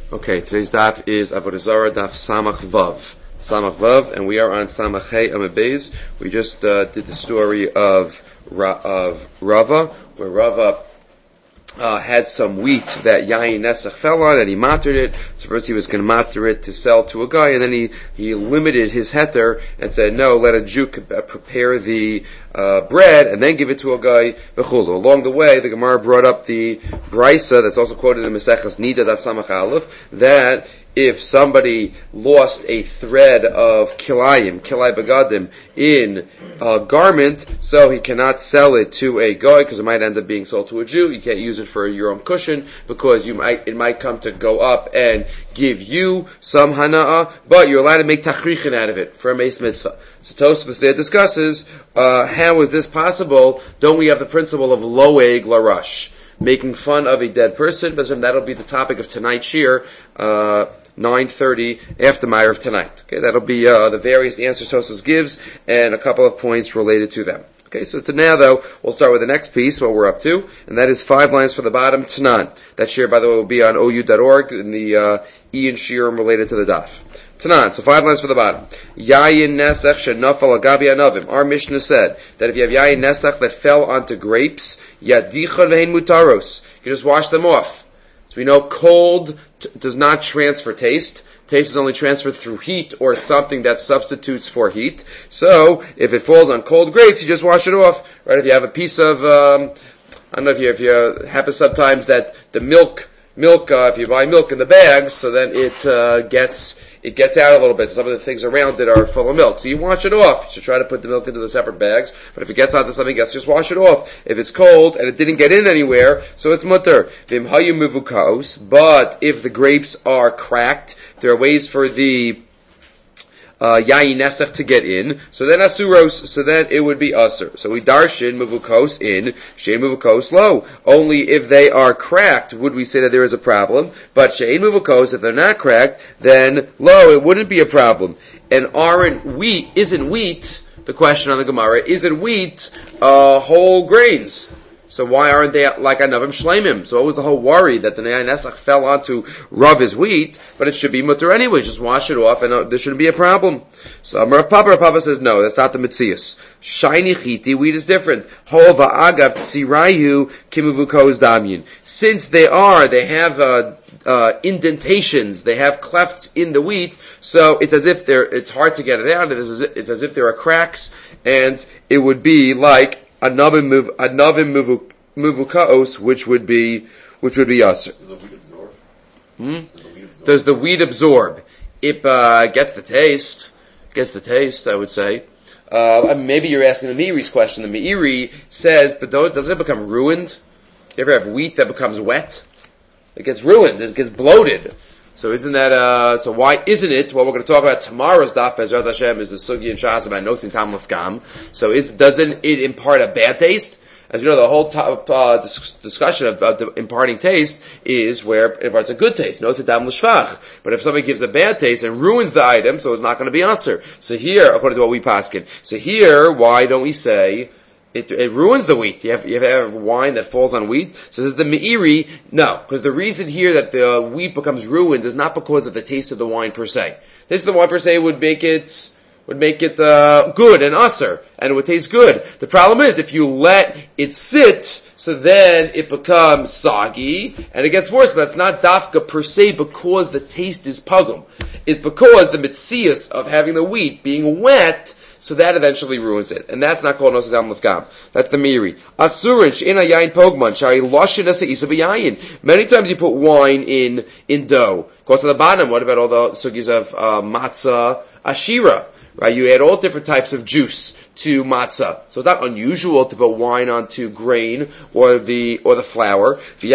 Okay, today's daf is Avodah Zarah daf Samach Vav. Samach Vav, and we are on Samach Hey Amud Beis. We just did the story of Rava, where Rava had some wheat that Yain Nesach fell on, and he matered it. So first he was going to mater it to sell to a guy, and then he limited his heter and said, no, let a Jew prepare the bread and then give it to a guy. Along the way, the Gemara brought up the Brisa that's also quoted in Maseches Nida Daf Samach Aleph, that if somebody lost a thread of kilai bagadim in a garment, so he cannot sell it to a guy because it might end up being sold to a Jew. You can't use it for your own cushion because it might come to go up and give you some hana'ah, but you're allowed to make tachrichin out of it for a meis mitzvah. So Tosfos there discusses how is this possible? Don't we have the principle of loeg larash, making fun of a dead person? But that'll be the topic of tonight's shir, 9:30 after Ma'ariv of tonight. Okay, that'll be the various answers Tosfos gives and a couple of points related to them. Okay, so now though, we'll start with the next piece, what we're up to, and that is 5 lines for the bottom, Tanan. That shir, by the way, will be on ou.org in the Ian shirim related to the daf. Tanan, so 5 lines for the bottom. Yayin nesach shenafal agabi anavim. Our Mishnah said that if you have yayin nesach that fell onto grapes, yadichon vehin mutaros, you just wash them off. So we know cold does not transfer taste. Taste is only transferred through heat or something that substitutes for heat. So if it falls on cold grapes, you just wash it off. Right? If you have a piece of, I don't know if you happen sometimes that the milk, if you buy milk in the bags, so then it gets out a little bit. Some of the things around it are full of milk. So you wash it off. You should try to put the milk into the separate bags. But if it gets onto something else, just wash it off. If it's cold and it didn't get in anywhere, so it's mutter. Vim hayu muvukaos. But if the grapes are cracked, there are ways for the yayin nesach to get in, so then asuros, so then it would be usur. So we darshin muvukos in, shein muvukos lo. Only if they are cracked would we say that there is a problem, but shein muvukos, if they're not cracked, then lo, it wouldn't be a problem. And isn't wheat, the question on the Gemara, isn't wheat whole grains? So why aren't they like anavim shleimim? So what was the whole worry that the yayin nesach fell onto Rav's wheat, but it should be mutter anyway, just wash it off and there shouldn't be a problem. So Rav Papa says no, that's not the mitzias. Shiny chiti, wheat is different. Hova agav tsirayu kimuvukos damyin. Since they have indentations, they have clefts in the wheat, so it's as if it's hard to get it out, it's as if there are cracks, and it would be like anavim muvukaos, which would be aser. Does the wheat absorb? Does the wheat absorb? It gets the taste, I would say. Maybe you're asking the Meiri's question. The Meiri says, but doesn't it become ruined? You ever have wheat that becomes wet? It gets ruined, it gets bloated. So isn't that, so why isn't it, what we're going to talk about tomorrow's daf, Bezrat Hashem, is the Sugi and Shas about Nosin Tam Lefgam. So doesn't it impart a bad taste? As you know, the whole discussion of imparting taste is where it imparts a good taste. Nosin Tam L'Shvach. But if somebody gives a bad taste and ruins the item, so it's not going to be Aser. So here, according to what we paskin, so here, why don't we say, it ruins the wheat. You have wine that falls on wheat. So this is the Meiri. No, because the reason here that the wheat becomes ruined is not because of the taste of the wine per se. The taste of the wine per se would make it good and usser, and it would taste good. The problem is if you let it sit, so then it becomes soggy and it gets worse. But that's not dafka per se because the taste is pugum. It's because the mitzias of having the wheat being wet, so that eventually ruins it. And that's not called Nosin Tam Lefgam. That's the Meiri. Asurin she'ena yayin pogman, shari loshin asa isa b'yayin. Many times you put wine in dough. Go to the bottom, what about all the sugis of matzah, ashira? Right? You add all different types of juice to matzah. So it's not unusual to put wine onto grain or the flour.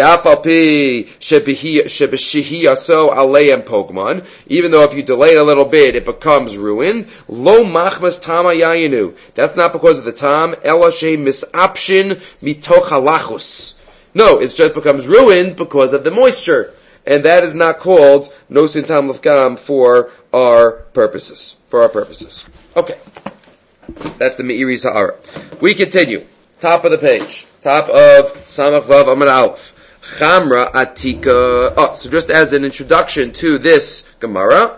Even though if you delay it a little bit, it becomes ruined. Lo machmas tama yayinu. That's not because of the tam. Ela she misapshin mitoch halachus. No, it just becomes ruined because of the moisture. And that is not called Nosin Tam Lefgam for our purposes. Okay. That's the Meiri Sa'ara. We continue. Top of the page. Top of Samach Vav Amud Aleph. Chamra Atika. Oh, so just as an introduction to this Gemara,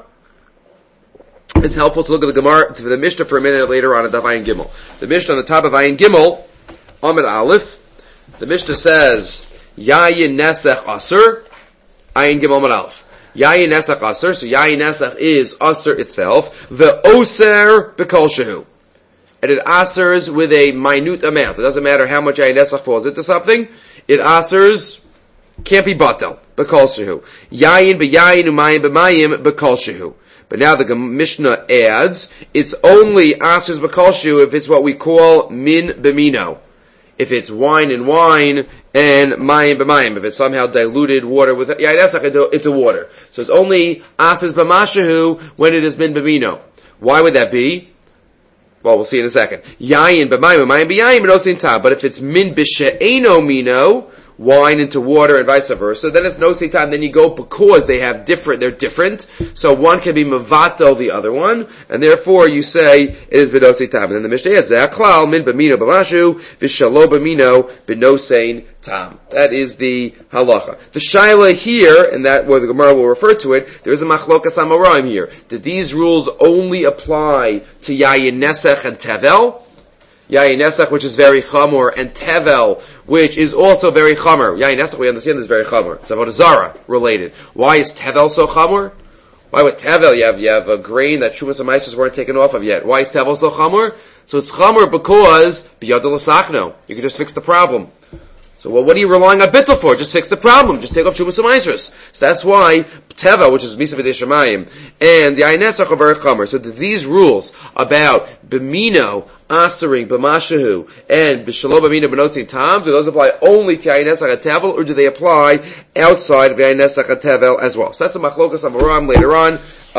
it's helpful to look at the Gemara, for the Mishnah for a minute later on at Daf Ayin Gimel. The Mishnah on the top of Ayin Gimel, Amid Aleph, the Mishnah says, Yayin Nesach Asr, Ayin Gimel Amid Aleph. Yayin Nesach Asr, so Yayin Nesach is Asr itself, the Oser B'Kol Shehu. And it asers with a minute amount. It doesn't matter how much Yayin Nesach falls into something, it asers, can't be batel, B'Kol Shehu. Yayin B'Yayin Umayim B'Mayim B'Kol Shehu. But now the Mishnah adds, it's only asers B'Kol Shehu if it's what we call min b'mino. If it's wine and mayim b'mayim, if it's somehow diluted water with yayin nesach into water. So it's only asers b'mashahu when it is min b'mino. Why would that be? Well, we'll see in a second. Yayin b'mayim b'yayin b'nosin tam. But if it's min b'she'eno mino, wine into water and vice versa, then it's no time. Then you go because they're different. So one can be mavato the other one, and therefore you say it is b'nosi tam. And then the Mishnah adds ze'aklal min b'mino b'mashu v'shalo b'mino b'nosein tam. That is the halacha. The shaila here, and that where the Gemara will refer to it, there is a machlokas amoraim here. Did these rules only apply to yayin nesach and tevel? Yayin nesach, which is very chamor, and tevel, which is also very chamor. Yayin nesach, we understand, is very chamor. It's avodah zara related. Why is tevel so chamor? Why with tevel you have a grain that shumas and meisos weren't taken off of yet? Why is tevel so chamor? So it's chamor because biyadol l'sachno. You can just fix the problem. So what are you relying on bittul for? Just fix the problem. Just take off shumas and meisos. So that's why tevel, which is misa v'dei shemayim, and the yayin nesach are very chamor. So these rules about b'mino, asering, b'mashahu, and b'shalom b'mino b'nosim tam, do those apply only to yayin nesach and tevel, or do they apply outside of yayin nesach and tevel as well? So that's a machlokas amoram later on,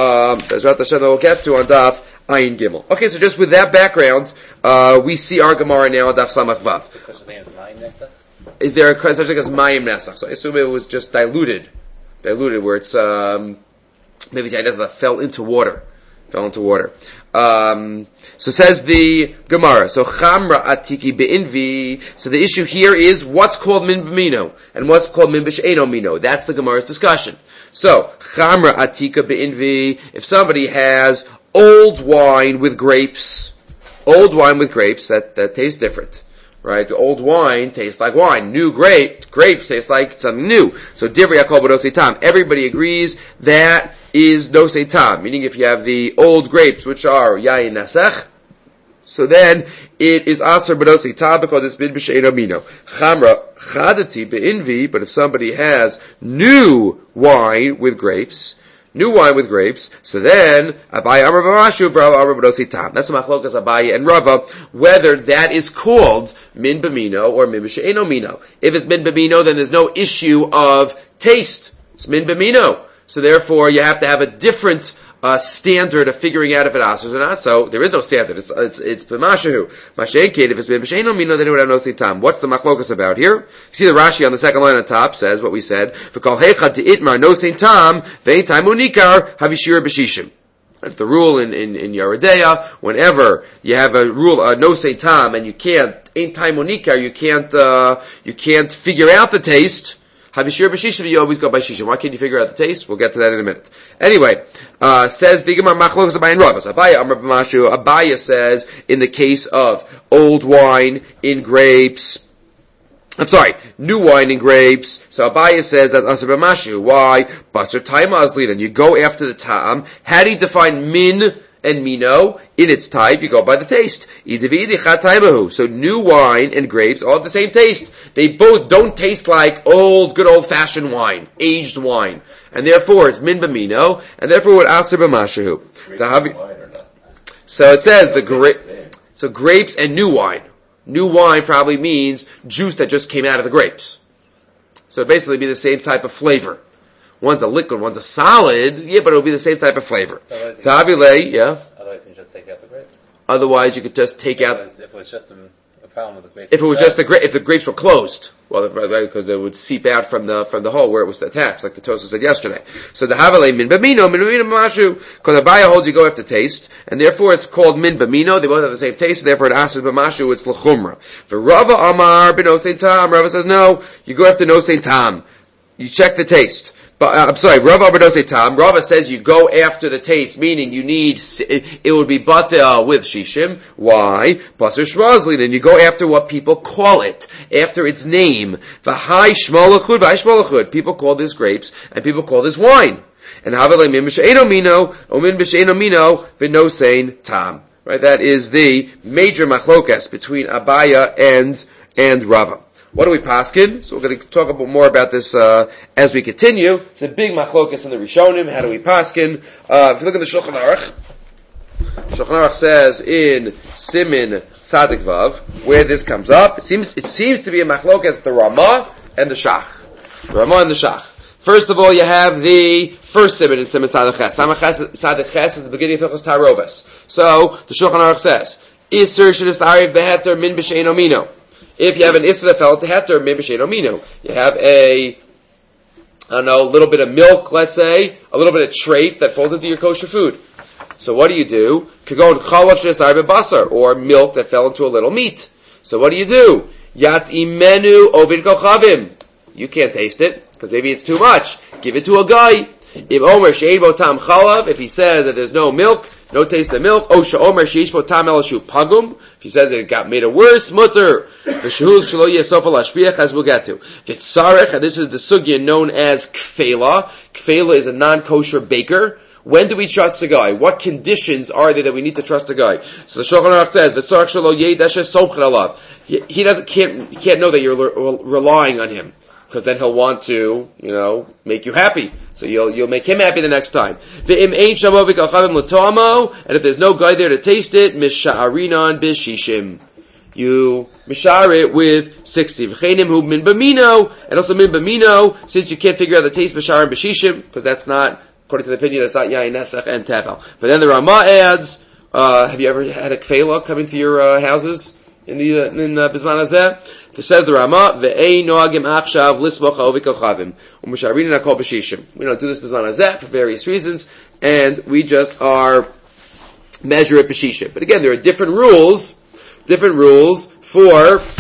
Bezrat Hashem that we'll get to on Daf Ayin Gimel. Okay, so just with that background, we see our Gemara now on Daf Samach Vav. Is there a such thing as mayim nesach? So I assume it was just diluted, where it's maybe yayin nesach that fell into water. So says the Gemara. So chamra atiki beinvi. So the issue here is what's called min b'mino and what's called min b'she'eno mino. That's the Gemara's discussion. So chamra atika beinvi. If somebody has old wine with grapes, that tastes different. Right? The old wine tastes like wine. New grapes taste like something new. So divrei yakol b'nosei tam. Everybody agrees that is nosei tam. Meaning if you have the old grapes, which are yayin nesach, so then it is aser b'nosei tam because it's min b'she'eno mino. Chamra chadati b'invi, but if somebody has new wine with grapes, so then Abaye Amar b'mashu v'Rav Amar b'nosei tam. That's the machlokas Abaye and Rava, whether that is called min b'mino or min b'she'eno mino. If it's min b'mino, then there's no issue of taste. It's min b'mino. So therefore, you have to have a different standard of figuring out if it asers or not. So there is no standard. It's b'mashahu. Masha'enkeid, if it's min b'she'eno mino, then it would have nosei tam. What's the machlokas about here? You see the Rashi on the second line on top says what we said. V'kol heichad de'itmar nosei tam ve'in tam unikar havishir b'shishim. That's the rule in Yeridea. Whenever you have a rule, nosei tam, and you can't, ein time unikar, you can't figure out the taste. Havishir b'shishim, you always go by shishim. Why can't you figure out the taste? We'll get to that in a minute. Anyway, says the Gemara machlokas Abaye and Rava. Abaye Amar b'mashu. Abaye says in the case of old wine in grapes. New wine in grapes. So Abaye says that aser b'mashu. Why? Basar taima azlinan. You go after the ta'am. How do you define min and mino? In its type, you go by the taste. So new wine and grapes all have the same taste. They both don't taste like good old-fashioned wine, aged wine. And therefore, it's min b'mino, and therefore, what aser b'mashu. So it says so grapes and new wine. New wine probably means juice that just came out of the grapes. So it basically be the same type of flavor. One's a liquid, one's a solid, but it'll be the same type of flavor. Otherwise, you can just take out the grapes. Otherwise, you could just take out. If it was just a problem with the grapes. If the grapes were closed. Well, because they would seep out from the hole where it was attached, like the Tosfos said yesterday. So the Havale min bamino mashu, because Abaya holds you go after taste, and therefore it's called min bamino. They both have the same taste, and therefore it asks b'mashu, it's l'chumra. For Rava Amar b'nosein tam, Rava says no, you go after nosein tam. You check the taste. But I'm sorry, Rava Amar tam. Rava says you go after the taste, meaning you need it would be batel with shishim. Why? Pasur shmazlin, and you go after what people call it, after its name. V'hai shmolachud, v'hai shmolachud. People call this grapes, and people call this wine. And havelei min b'she'eno mino, o min b'she'eno mino, v'nosein tam. Right? That is the major machlokas between Abaya and Rava. What do we paskin? So we're going to talk more about this as we continue. It's a big machlokas in the Rishonim. How do we paskin? If you look at the Shulchan Aruch says in Simin Tzadik Vav, where this comes up, it seems to be a machlokas, the Ramah and the Shach. The Ramah and the Shach. First of all, you have the first Simin in Simin Tzadik Ches. Tzadik Ches is the beginning of Hilchos Taroves. So the Shulchan Aruch says, Isser sh'nis ariv beheter min b'she'eno mino. If you have an Isra that fell into Heter, maybe Sheino Mino. You have a little bit of milk, let's say, a little bit of treif that falls into your kosher food. So what do? Kagon Chalav Shesar Basar, or milk that fell into a little meat. So what do? Yat Imenu Ovid Kochavim. You can't taste it, because maybe it's too much. Give it to a guy. If Omer Sheibo Tam Chalav, if he says that there's no milk, no taste of milk, Osha Omer Sheishbo Tam Elashu Pagum, if he says it got made it worse, mutter. V'shehul shelo yesofal ashpiach, as we'll get to. V'tzarech, and this is the sugya known as kfela. Kfela is a non-kosher baker. When do we trust a guy? What conditions are there that we need to trust a guy? So the Shulchan Aruch says, v'tzarech shelo yedash somchen alav. He can't know that you're relying on him, because then he'll want to, make you happy. So you'll make him happy the next time. And if there's no guy there to taste it, misha'arinan b'shishim. You mishar it with 60. And also min bamino, since you can't figure out the taste, mishar and b'shishim, because that's not, according to the opinion, that's not yain nesach and tevel. But then the Ramah adds, have you ever had a kfela come into your houses in Bizman Hazeh? It says the Ramah, ve'ei noagim achshav lismocha ovi kochavim u'misharinin akol b'shishim. We don't do this Bizman Hazeh for various reasons, and we just measure it b'shishim. But again, there are different rules for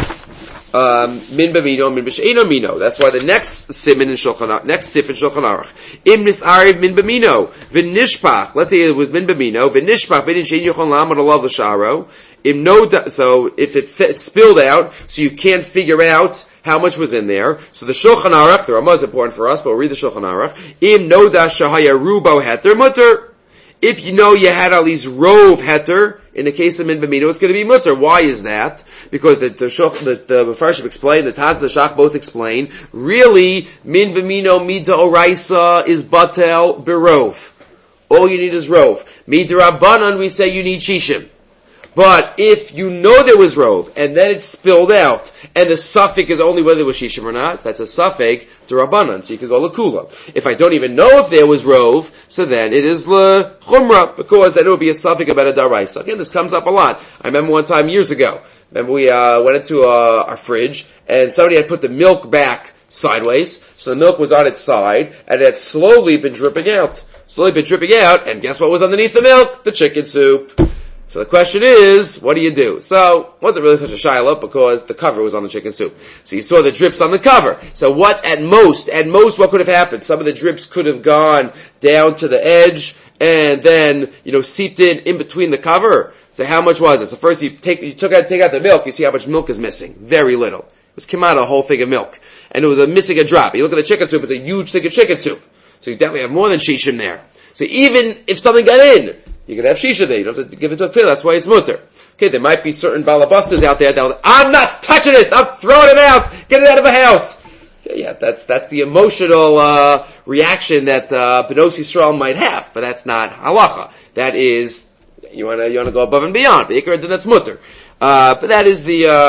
min b'mino, min b'she'eno mino. That's why the next sif in Shulchan Aruch, im nis'ariv min b'mino v'nishpach. Let's say it was min b'mino v'nishpach b'din she'en yochon la'amad alav l'sharo. So if it spilled out, so you can't figure out how much was in there. So the Shulchan Aruch, the Ramah is important for us, but we'll read the Shulchan Aruch. Im noda shahaya rubo heter mutter. If you know you had at least rov heter, in the case of min b'mino, it's going to be mutter. Why is that? Because the Mefarshim explain, the Taz and the Shach both explain, really, min b'mino mida oraisa is batel berov. All you need is rov. Mida rabbanan, we say you need shishim. But if you know there was rov, and then it spilled out, and the suffix is only whether it was shishim or not, so that's a suffix to rabbanan, so you could go l'kula. If I don't even know if there was rov, so then it is l'chumra, because then it would be a suffix about a daraisa. Again, this comes up a lot. I remember one time years ago, we went into our fridge, and somebody had put the milk back sideways, so the milk was on its side, and it had slowly been dripping out, and guess what was underneath the milk? The chicken soup. So the question is, what do you do? So, it wasn't really such a shiloh because the cover was on the chicken soup. So you saw the drips on the cover. So what at most, what could have happened? Some of the drips could have gone down to the edge and then, seeped in between the cover. So how much was it? So first you take out the milk, you see how much milk is missing. Very little. It was came out a whole thing of milk. And it was missing a drop. You look at the chicken soup, it's a huge thing of chicken soup. So you definitely have more than shishim there. So even if something got in, you could have shisha there. You don't have to give it to a kfil. That's why it's mutter. Okay, there might be certain balabusters out there that will, I'm not touching it. I'm throwing it out. Get it out of the house. Yeah, that's the emotional reaction that B'nos Yisrael might have, but that's not halacha. That is, you wanna go above and beyond. Then that's mutter. But that is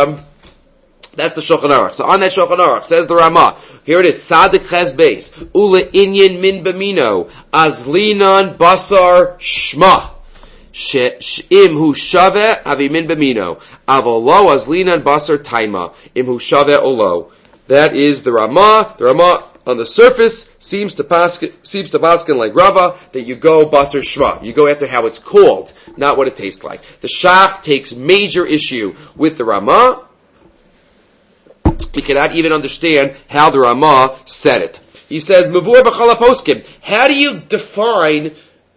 that's the Shulchan Aruch. So on that Shulchan Aruch says the Ramah. Here it is. Tzadik Ches Beis. Ule inyan min b'mino. Azlinan basar shma. Im hu shave avi min b'mino. Avolo azlinan basar taima. Im hu shave olo. That is the Ramah. The Ramah on the surface seems to paskin like Rava, that you go basar shma. You go after how it's called, not what it tastes like. The Shach takes major issue with the Ramah. He cannot even understand how the Ramah said it. He says, Mavur b'chala poskim. How do you define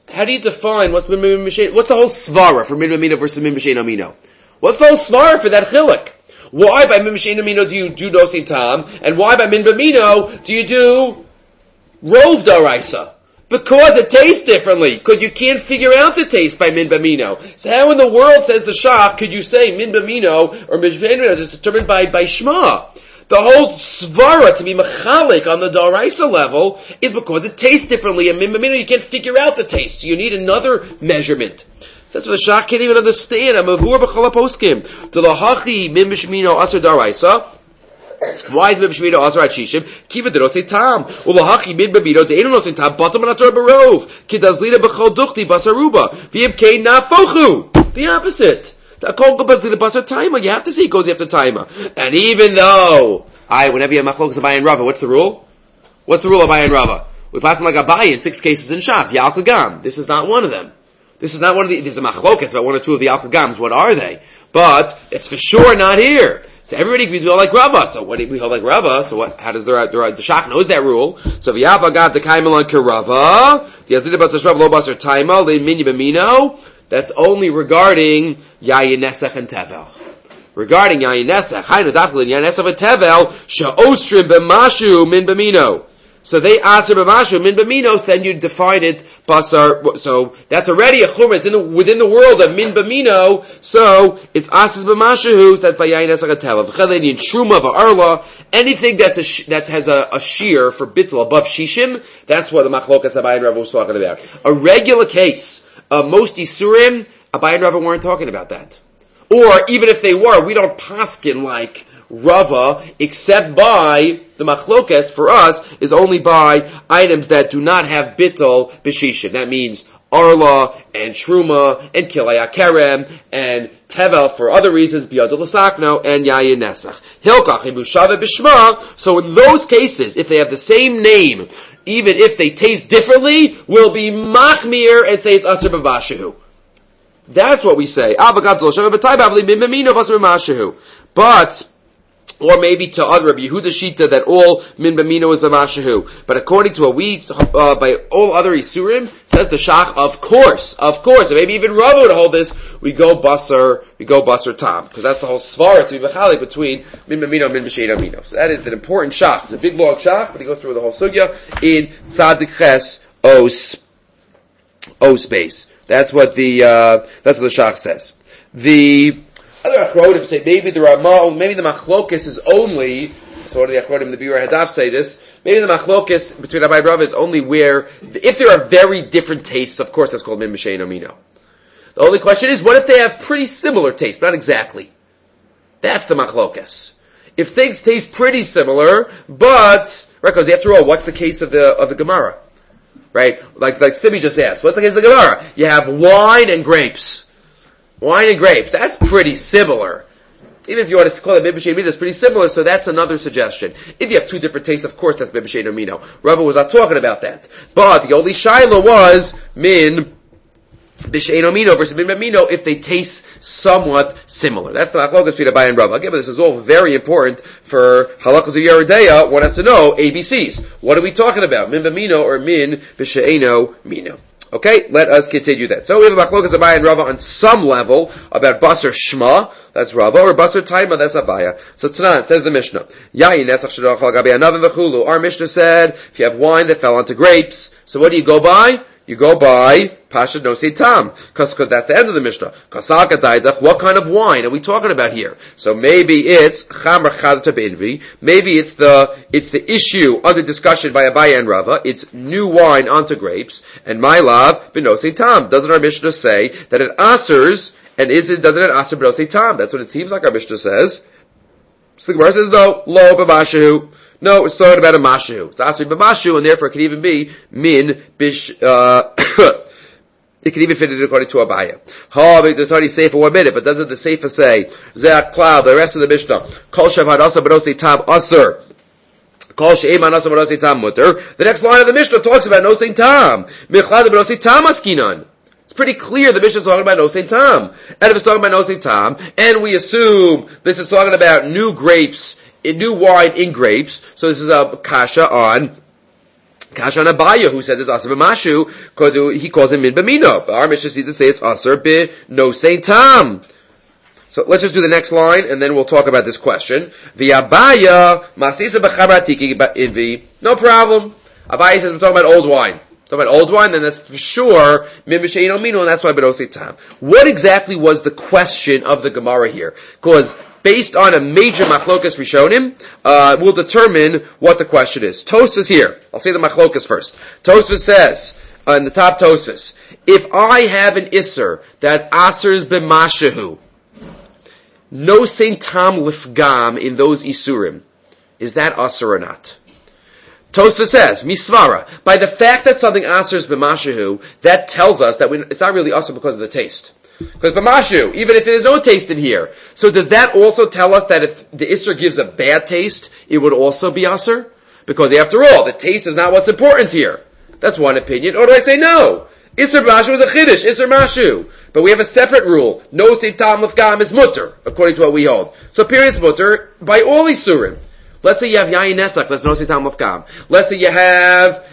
what's min b'mishen? What's the whole svara for min b'mino versus min b'shein amino? What's the whole svara for that chiluk? Why by min b'shein amino do you do nosin tam, and why by min b'mino do you do rov daraisa? Because it tastes differently. Because you can't figure out the taste by min b'mino. So how in the world, says the Shach, could you say min b'mino or min b'mino is determined by shma? The whole svara to be machalik on the daraisa level is because it tastes differently. And min b'mino you can't figure out the taste. So you need another measurement. That's what the Shach can't even understand. I'm a vur b'chala poskim. To the hachi min b'shmino asar daraisa. Why is min b'shmino asar at shishim? Kiva de nosei tam. Ulahachi min b'mino de eno nosei tam. Batam anatar barov. Kidazlina b'chol duchti basaruba. V'im kein nafochu. The opposite. You have to say it goes after taima. And even though, whenever you have machlokas Abaye and Rava, what's the rule? What's the rule of Abaye and Rava? We pass them like Abaye in 6 cases in Shas, Yalkagam. This is not one of them. This is not one of there's a machlokas about 1 or 2 of the Yalkagams. What are they? But, it's for sure not here. So everybody agrees we all like Rava. So what do we all like Rava? So what, how does the Shach knows that rule? So v'yav got the kaimelon kerava, the yazid about the shrav lo basar taima, le minyi b'mino. That's only regarding Yayin Nesach and Tevel. Regarding Yayin Nesach, Hainu Daflin Yayin Nesach and Tevel, Sha'ostrim b'mashu min b'mino. So they answer b'mashu min b'mino, so then you define it basar. So that's already a chumrah. It's within the world of min b'mino. So it's asas b'mashu. So that's by Yayin Nesach and Tevel. V'chaleni in Truma v'arla. Anything that has a shear for bittul above shishim. That's what the machlokas Abaye and Rava was talking about. A regular case. Most Isurim, Abaye and Rava weren't talking about that. Or, even if they were, we don't paskin like Rava, except by, the machlokas for us, is only by items that do not have bittul b'shishim. That means Arla, and Truma, and Kilei Kerem, and Tevel for other reasons, Biyadul Lasakno, and Yayin Nesach. Hilkach, Ibushava Bishma, so in those cases, if they have the same name, even if they taste differently, we'll be machmir and say it's Asr B'Mashehu. That's what we say. But, or maybe to other Rabbi Yehuda Shita that all min b'mino is b'mashahu. But according to what we, by all other Isurim, says the Shach, of course, and maybe even Rava would hold this, we go basar tam. Because that's the whole svara to be mechalik between min b'mino and min b'shein amino. So that is an important Shach. It's a big long Shach, but he goes through the whole sugya in Tzadik Ches O space. That's what the Shach says. The other Achronim say maybe the Ramah, maybe the Machlokes is only, so what do the Achronim, the Biur Hadaf say this, maybe the Machlokes between Abaye and Rava is only where, if there are very different tastes, of course that's called Min B'Shein Amino. The only question is, what if they have pretty similar tastes? Not exactly. That's the Machlokes. If things taste pretty similar, but, right, because after all, what's the case of the Gemara? Right? Like Simi just asked, what's the case of the Gemara? You have wine and grapes. Wine and grapes, that's pretty similar. Even if you want to call it Min B'Shein Amino, it's pretty similar, so that's another suggestion. If you have two different tastes, of course that's Min B'Shein Amino. Rava was not talking about that. But the only shaila was Min B'Shein Amino versus Min B'Amino if they taste somewhat similar. That's the Machlokes between Abaye and Rava. Again, but this is all very important for Halachos of Yeridea. One has to know ABCs. What are we talking about? Min B'Amino or Min B'Shein Amino? Okay, let us continue that. So we have a Machlokes Abaye and Rava on some level about Basar Shma, that's Rava, or Basar Taima, that's Abaye. So Tanan, says the Mishnah, Yayin Nesach Shadachal Gabi Anavim V'chulu. Our Mishnah said, if you have wine that fell onto grapes, so what do you go by? You go by Pashad Nosei Tam, because that's the end of the Mishnah. Kasaka Daidach, what kind of wine are we talking about here? So maybe it's Chamar Chadata B'Invi, maybe it's the issue under discussion by Abaye and Rava, it's new wine onto grapes, and my love, B'Nosei Tam. Doesn't our Mishnah say that it asers, and doesn't it aser B'Nosei Tam? That's what it seems like our Mishnah says. So the Gemara says, no, lo b'mashu. No, it's talking about a mashu. It's asking b'mashu, and therefore it could even be min bish. It could even fit it according to Abaye. The Tani Seifa 1 minute, but doesn't the Seifa say Ze'at Klal? The rest of the Mishnah, Kol Shavad Asa B'Nosei Tam Aser The next line of the Mishnah talks about nosein tam. It's pretty clear the Mishnah is talking about nosein tam. And if it's talking about nosein tam, and we assume this is talking about new grapes, new wine in grapes, so this is a kasha on Abaya, who said it's aser b'mashu, because he calls him min b'mino. But our Mishnah seems to say it's aser b'nosein tam. So let's just do the next line, and then we'll talk about this question. V'Abaya masisa b'chabratiki invi. No problem. Abaya says we're talking about old wine. Talking about old wine, then that's for sure min b'sheino mino, and that's why b'nosein tam. What exactly was the question of the Gemara here? Because based on a major machlokas rishonim, we'll determine what the question is. Tosfos here. I'll say the machlokas first. Tosfos says, in the top Tosfos, if I have an isser that asers b'mashahu, nosein tam lifgam in those isurim, is that aser or not? Tosfos says, misvara, by the fact that something asers b'mashahu, that tells us that it's not really aser because of the taste. Because b'mashu, even if there's no taste in here. So does that also tell us that if the isser gives a bad taste, it would also be aser? Because after all, the taste is not what's important here. That's one opinion. Or do I say no? Isser b'mashu is a chiddush, isser mashu. But we have a separate rule. No seif tam lefgam is mutter, according to what we hold. So period is mutter by all isurim. Let's say you have yayin nesach, that's no seif tam lefgam. Let's say you have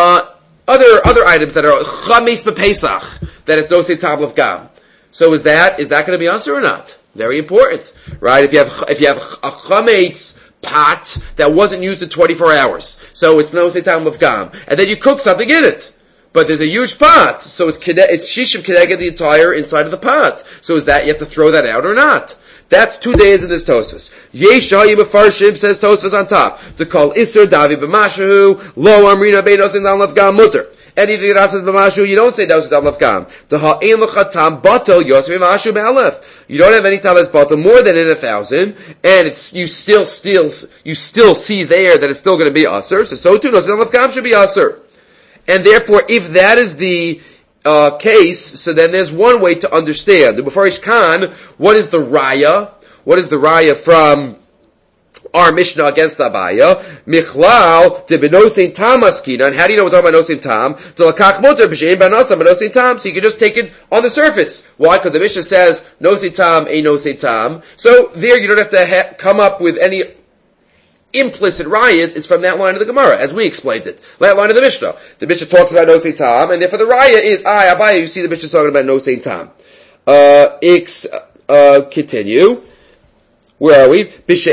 other items that are chametz b'pesach, that it's no seif tam lefgam. So is that going to be aser or not? Very important, right? If you have a chametz pot that wasn't used in 24 hours, so it's no seif tam lefgam, and then you cook something in it. But there's a huge pot, so it's shishim keneged the entire inside of the pot. So is that, you have to throw that out or not? That's 2 days in this Tosfos. Yeshayim Mefarshim, says Tosfos on top, to call Isser Davi b'mashahu, lo amrina beinosin dam lefgam mutter. Anything that says b'mashu, you don't say nosin dam lefgam. To ha'ein l'chatam batel yosef b'mashu be'alef. You don't have any time that's batel more than in 1,000, and you still see there that it's still going to be aser. So too, nosin dam lefgam should be aser. And therefore, if that is the case, so then there's one way to understand. The Mefarish Khan, what is the raya? What is the raya from our Mishnah against Abaya? Michlal de benosein tam askina. And how do you know we're talking about nosein tam? To lakach muter b'shein banasa benosein tam. So you can just take it on the surface. Why? Because the Mishnah says nosein tam ain't nosein tam. So there you don't have to come up with any implicit rayas. It's from that line of the Gemara, as we explained it. That line of the Mishnah. The Mishnah talks about nosein tam, and therefore the raya is, Abaya, you see the Mishnah talking about nosein tam. Continue. Where are we? Because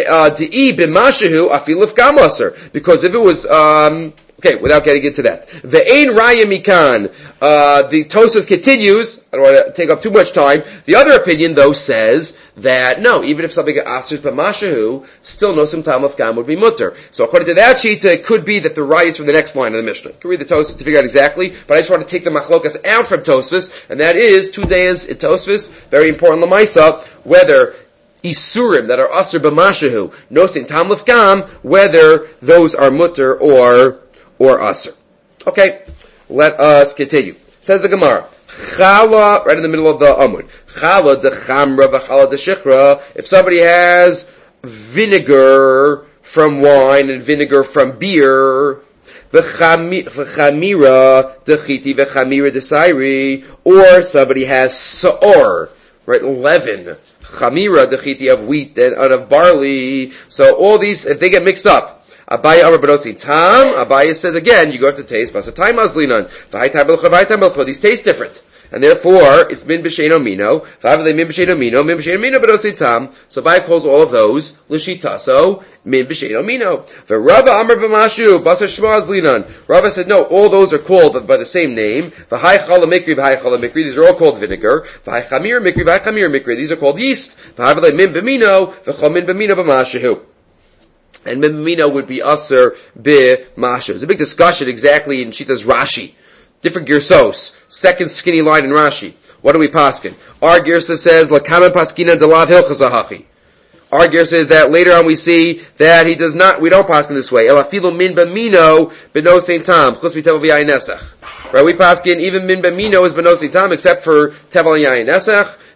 if it was, okay, without getting into that. Ve'ein raya mikan. The Tosfos continues, I don't want to take up too much time. The other opinion, though, says that, no, even if something asers b'mashahu, still nosim tam lefgam would be mutter. So according to that sheet, it could be that the raya is from the next line of the Mishnah. You can read the Tosfos to figure out exactly, but I just want to take the machlokas out from Tosfos, and that is 2 days in Tosfos, very important l'maisa, whether isurim that are aser b'mashahu, nosin tam lefgam, whether those are mutter or aser. Okay, let us continue. Says the Gemara, chala, right in the middle of the amud, chala de chamra v'chala de shichra. If somebody has vinegar from wine and vinegar from beer, v'chamira de chiti v'chamira de sairi, or somebody has saor, right, leaven, chamira de chiti of wheat and of barley. So all these, if they get mixed up, Abaya Amar B'nosein Tam, Abaya says again, you go have to taste, Basatay Mazlinan, V'haitai Belcha, V'haitai Belcha, these taste different. And therefore, it's min b'sheino mino, V'havale min b'sheino mino B'nosein Tam. So Abaya calls all of those, L'shitaso, min b'sheino mino. V'Rava Amar B'mashu, Basar Shema Azlinan. Rava said, no, all those are called by the same name. V'hai chala mikri, these are all called vinegar. V'hai chamir mikri, these are called yeast. V'havale min b'mino, V'chol min b'mino b'mashu. And Mimina would be Aser B'Mashu. There's a big discussion exactly in Shita's Rashi. Different Girsos. Second skinny line in Rashi. What do we paskin? Our Girsa says, Lakaman Paskina Delav Hilchazahachi. Our Girsa says that later on we see that we don't paskin this way. Elafilu Min B'Mino B'nosein Tam. Chus V'Tevel V'Yayin Nesach. Right, we paskin even Min B'Mino is B'nosein Tam except for Tevel Yayin Nesach.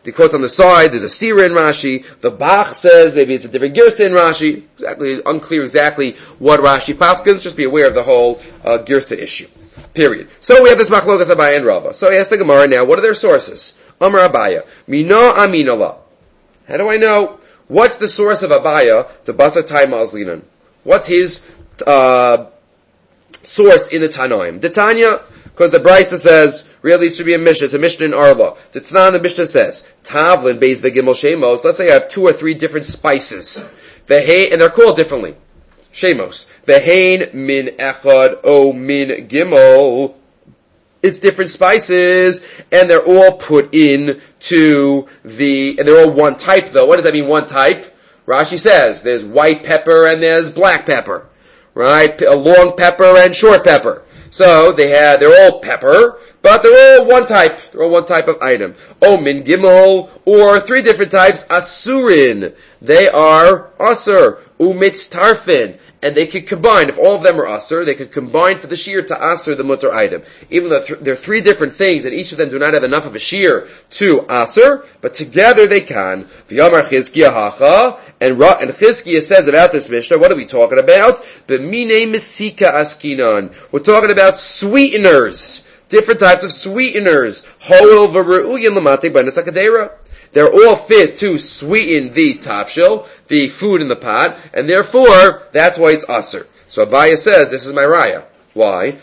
The quotes on the side, there's a stira in Rashi. The Bach says maybe it's a different girsa in Rashi. Unclear exactly what Rashi paskins. Just be aware of the whole girsa issue. Period. So we have this machlokas Abaya and Rava. So he asks the Gemara now, what are their sources? Amar Abaya, Mina Aminala. How do I know? What's the source of Abaya to Basa Tai Mazlinan? What's his source in the Tanaim? The Tanya, because the Brisa says, really it should be a Mishnah, it's a Mishnah in Arla. The Tanan, the Mishnah says, Tavlin, Beis V'Gimel Shemos, let's say I have 2 or 3 different spices, and they're called differently. Shemos. Vehain min echad o min gimel. It's different spices, and they're all put in and they're all one type though. What does that mean, one type? Rashi says, there's white pepper and there's black pepper. Right? A long pepper and short pepper. So they're all pepper, but they're all one type. They're all one type of item. O min gimel, or 3 different types, asurin. They are asur, umitztarfin. And they could combine, if all of them are asur, they could combine for the shear to asur the mutter item. Even though there are 3 different things, and each of them do not have enough of a shear to asur, but together they can. V'yamar Chizkiya hacha, and Chizkiya says about this Mishnah, what are we talking about? B'minei mesika askinan. We're talking about sweeteners. Different types of sweeteners. Ho'il v're'uyin l'matei b'nes hakadera. They're all fit to sweeten the tafshil, the food in the pot, and therefore, that's why it's asur. So Abaya says, this is my raya. Why?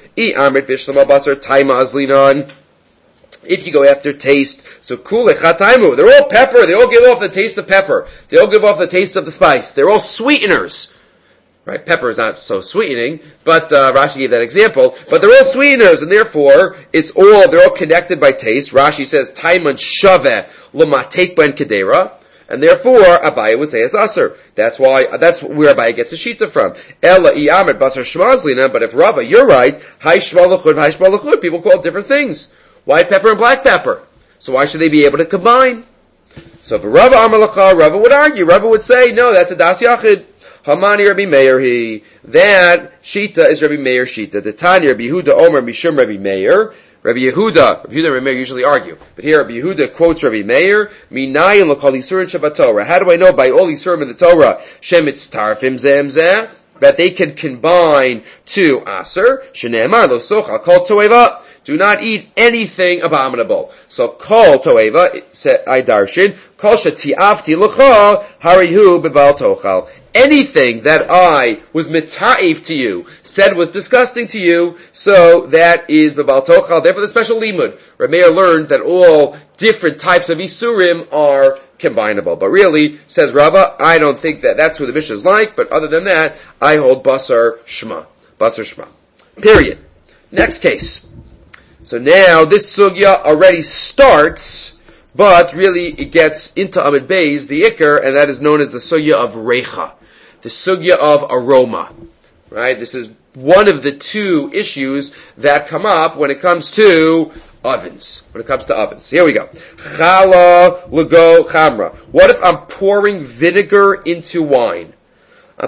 If you go after taste, so kulech, they're all pepper, they all give off the taste of pepper. They all give off the taste of the spice. They're all sweeteners. Right, pepper is not so sweetening, but Rashi gave that example. But they're all sweeteners, and therefore they're all connected by taste. Rashi says taiman shaveh l'matek ben kedera, and therefore Abaya would say it's asur. That's where Abaya gets the shita from. Ella iamet basar shmazlina. But if Rava, you're right, hay shmalachud, people call it different things. White pepper and black pepper. So why should they be able to combine? So if Rava Amalacha, Rava would argue. Rava would say no, that's a das yachid. Hamani Rabbi Meir that Shita is Rabbi Meir Shita. The Tanya Rabbi Yehuda Omer Mishum Rabbi Meir. Rabbi Yehuda and Rabbi Meir usually argue. But here Rabbi Yehuda quotes Rabbi Meir, Minayin l'kol Yisurin Shabbat Torah. How do I know by all Yisurim in the Torah, Shemitz Tarfim Zeh, that they can combine to Aser, Shene'emar Lo Sochal Kol Toeva. Do not eat anything abominable. So Kol Toeva, I darshin, Kol Sheti'avti L'cha, Harihu Bebal Tochal. Anything that I was mita'if to you, said was disgusting to you, so that is bebal tochal. Therefore the special limud. Rameir learned that all different types of isurim are combinable. But really, says Rava, I don't think that's who the Mishnah is like, but other than that, I hold basar shma. Basar shma. Period. Next case. So now this sugya already starts, but really it gets into Amid Beis, the Iker, and that is known as the sugya of Reicha. The sugya of aroma, right? This is one of the 2 issues that come up when it comes to ovens. Here we go. Chala lego chamra. What if I'm pouring vinegar into wine? So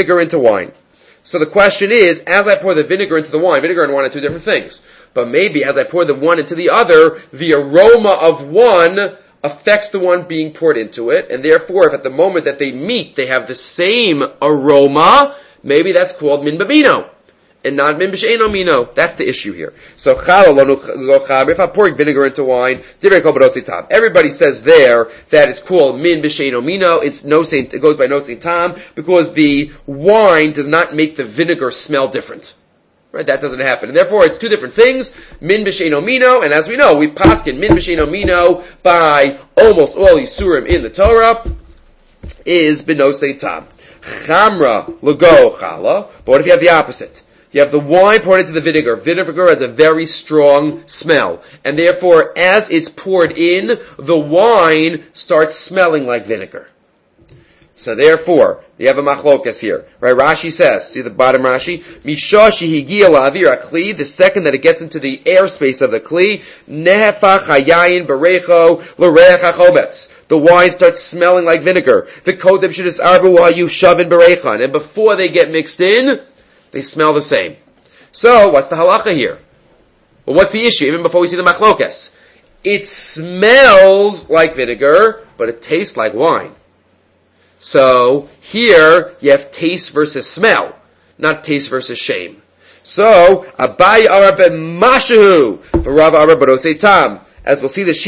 the question is, as I pour the vinegar into the wine, vinegar and wine are 2 different things. But maybe as I pour the one into the other, the aroma of one affects the one being poured into it, and therefore, if at the moment that they meet, they have the same aroma, maybe that's called min b'mino, and not min b'she'eno mino. That's the issue here. So, if I'm pouring vinegar into wine, everybody says there that it's called min b'she'eno mino. It goes by no sein tam, because the wine does not make the vinegar smell different. Right, that doesn't happen. And therefore, it's 2 different things. Min b'she'eno mino, and as we know, we paskin min b'she'eno mino by almost all Yisurim in the Torah is b'nosei tam. Chamra l'go chala. But what if you have the opposite? You have the wine poured into the vinegar. Vinegar has a very strong smell. And therefore, as it's poured in, the wine starts smelling like vinegar. So therefore, you have a machlokas here. Right? Rashi says, see the bottom Rashi? Misha shehigia la'avir akli, the second that it gets into the airspace of the kli, nehefach hayayin berecho l'reich hachometz. The wine starts smelling like vinegar. The kodem shedis arvu hayu shavin berechan. And before they get mixed in, they smell the same. So, what's the halacha here? Well, what's the issue? Even before we see the machlokas. it smells like vinegar, but it tastes like wine. So here you have taste versus smell, not taste versus shame. So Abaye Amar ben Mashahu for Rav Amar Barosei Tam. As we'll see, the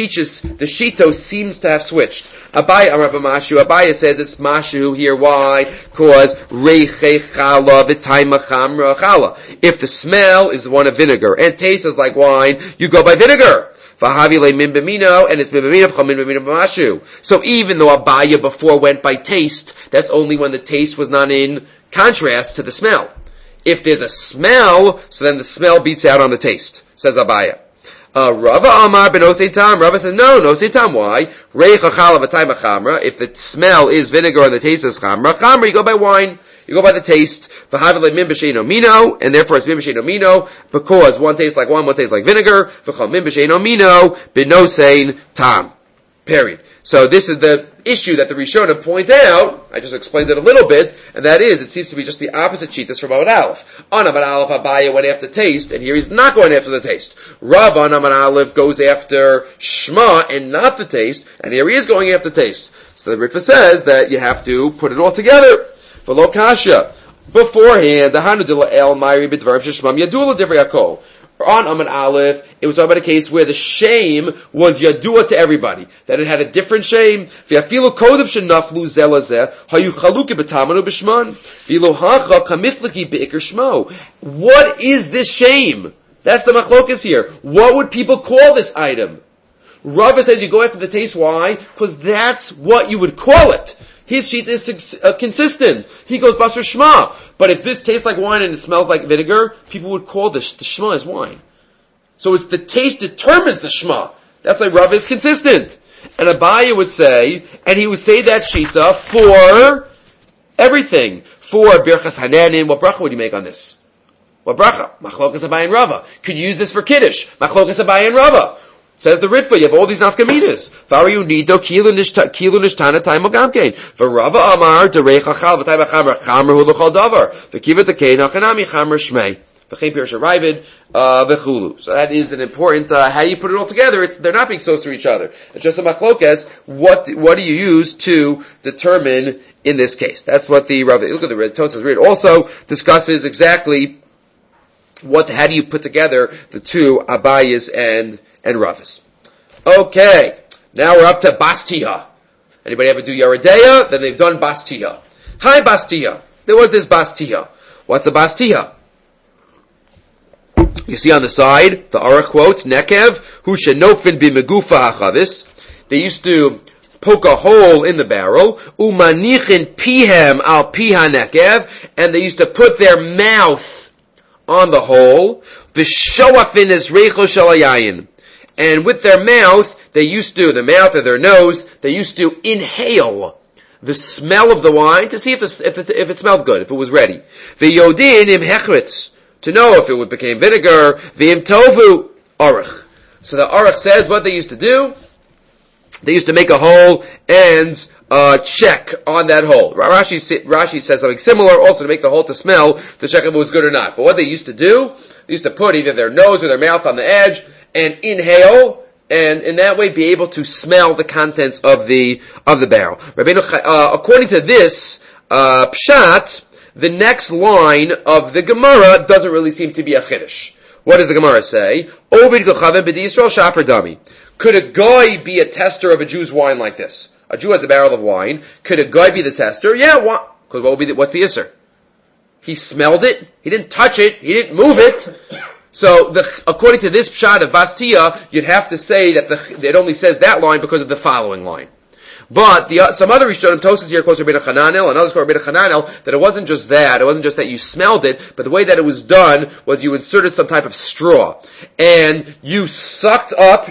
shito seems to have switched. Abaye Amar ben Mashahu. Abaye says it's Mashahu here. Why? Because reiche chala v'tayma chamra chala. If the smell is one of vinegar and taste is like wine, you go by vinegar. V'havile min b'mino, and it's min b'mino v'chol min b'mino b'mashu. So even though Abaye before went by taste, that's only when the taste was not in contrast to the smell. If there's a smell, so then the smell beats out on the taste, says Abaye. Rava Amar ben Osei Tam. Rava says, no Osei. Why? Reicha chala v'tayma chamra. If the smell is vinegar and the taste is chamra, you go by wine. You go by the taste. V'havile min b'sheino mino, and therefore it's min b'sheino mino, because one tastes like wine, one tastes like vinegar. V'chol min b'sheino mino, b'nosein tam. Period. So this is the issue that the Rishonim point out. I just explained it a little bit, and that is, it seems to be just the opposite sheet. This from Amud Aleph. On Amud Aleph, Abaye went after taste, and here he's not going after the taste. Rav on Amud Aleph goes after Shema and not the taste, and here he is going after taste. So the Ritva says that you have to put it all together. V'lo kasha. Beforehand, the Hanudilla El Mayri B'dvarim Sheshmam Yadula Divrei Hakol. On Amud Aleph, it was about a case where the shame was yadua to everybody, that it had a different shame. V'afilu kodem shenaflu zelazeh hayu chaluki b'tamanu b'shman v'ilo hacha kamifliki b'ikr shmo. What is this shame? That's the machlokas here. What would people call this item? Rava says you go after the taste. Why? Because that's what you would call it. His sheet is consistent. He goes basar shma. But if this tastes like wine and it smells like vinegar, people would call the shma as wine. So it's the taste determines the shma. That's why Rav is consistent. And Abaye would say, and he would say that shita for everything. For Birchas Hananin, what bracha would you make on this? What bracha? Machlokas Abaye and Rava. Could you use this for Kiddush? Machlokas Abaye and Rava. Says the Ritva, you have all these nafkaminas. Faru nido kilu nishtana taimo gamkein. V'Rava Amar derecha chal v'tayma chamra chamra hu l'chol davar. V'kivat tekein achanami chamra shmei. V'chein pirsha raivid v'chulu. So that is an important. How do you put it all together? They're not being close to each other. It's just a machlokas. What do you use to determine in this case? That's what the Rav. Look at the Tosas read. Also discusses exactly how do you put together the two Abayas and Ravas. Okay, now we're up to Bastia. Anybody ever do Yeridea? Then they've done Bastia. Hi Bastia. There was this Bastia. What's a Bastia? You see on the side, the Aruch quotes, Nekev, hu shenofin b'megufa hachavis. They used to poke a hole in the barrel, umanichin pihem al piha nekev, and they used to put their mouth on the hole, v'shoafin es reicho shel hayayin. And with their mouth, the mouth or their nose, they used to inhale the smell of the wine to see if it smelled good, if it was ready. V'yodin im hechritz, to know if it became vinegar. V'im tovu aruch. So the aruch says what they used to do. They used to make a hole and check on that hole. Rashi says something similar, also to make the hole to smell, to check if it was good or not. But what they used to do, they used to put either their nose or their mouth on the edge, and inhale, and in that way be able to smell the contents of the barrel. According to this pshat, the next line of the Gemara doesn't really seem to be a chiddush. What does the Gemara say? Ovid gochavim b'di Yisrael shaper dami. Could a guy be a tester of a Jew's wine like this? A Jew has a barrel of wine. Could a guy be the tester? Yeah. Because what's the issur? He smelled it. He didn't touch it. He didn't move it. So, according to this pshat of Bastia, you'd have to say that it only says that line because of the following line. But some other Rishonim, Tosas here quotes Rabbeinu Chananel, and others quote Rabbeinu Chananel, that it wasn't just that you smelled it, but the way that it was done was you inserted some type of straw, and you sucked up,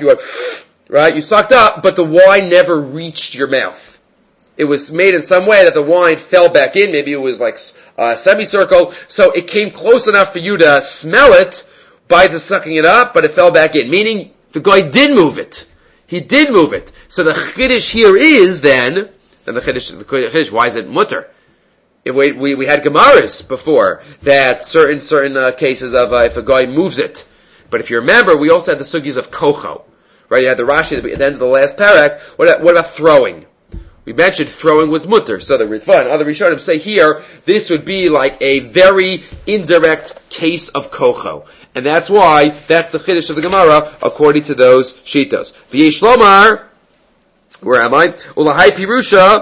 you sucked up, but the wine never reached your mouth. It was made in some way that the wine fell back in, maybe it was like a semicircle, so it came close enough for you to smell it, by the sucking it up, but it fell back in. Meaning, the guy did move it. He did move it. So the chiddush here is then the chiddush, why is it mutter? If we had Gemaras before, that certain cases of, if a guy moves it. But if you remember, we also had the sugis of kocho. Right? You had the Rashi at the end of the last parak. What about throwing? We mentioned throwing was mutter. So the Ritva and other Rishonim say here, this would be like a very indirect case of kocho. And that's why, that's the chiddush of the Gemara, according to those shitos. V'yesh lomar, where am I? Ulahai pirusha,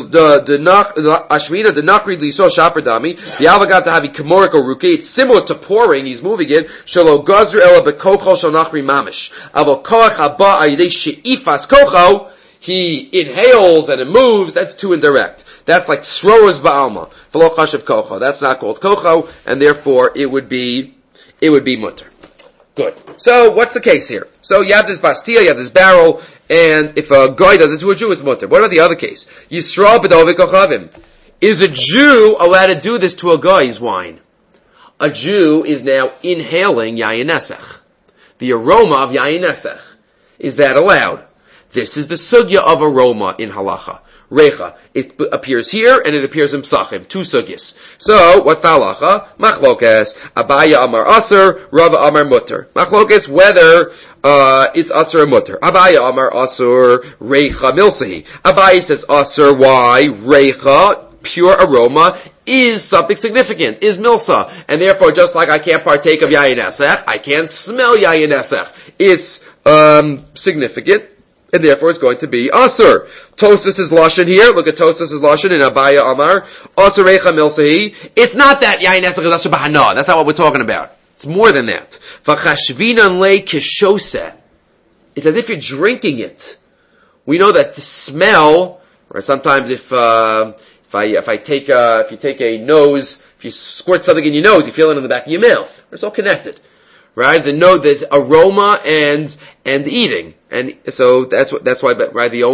ashmina the nachri liso shaper dami, the alvagat to have kamorik or ruke, it's similar to pouring, he's moving it, shalo gazru ela bekocho shal nachri mamish. Avo koach haba ayidei she'ifas kocho, he inhales and it moves, that's too indirect. That's like sroas ba'alma, v'lo chashav kocho. That's not called kocho, and therefore it would be mutter. Good. So, what's the case here? So, you have this bastia, you have this barrel, and if a guy does it to a Jew, it's mutter. What about the other case? Yisrael b'dovik kochavim. Is a Jew allowed to do this to a guy's wine? A Jew is now inhaling yayin nesech. The aroma of yayin nesech. Is that allowed? This is the sugya of aroma in halacha. Recha. It appears here and it appears in Psachim. Two sugyas. So, what's the halacha? Machlokes. Abaya amar aser, Rava amar mutter. Machlokes whether it's aser or mutter. Abaya amar aser, recha milsahi. Abaya says aser, why? Recha, pure aroma, is something significant, is milsa. And therefore, just like I can't partake of yayin nesech, I can't smell yayin nesech. It's significant. And therefore it's going to be Asur. Tosfos is Lashon here. Look at Tosfos is Lashon in Abaya Amar. Asur Recha Milsahi. It's not that Yayin Nesach is Asur B'Hana. That's not what we're talking about. It's more than that. V'chashvinan le kishose. It's as if you're drinking it. We know that the smell, or sometimes if you take a nose, if you squirt something in your nose, you feel it in the back of your mouth. It's all connected. Right? There's aroma and eating. And so that's why, right, the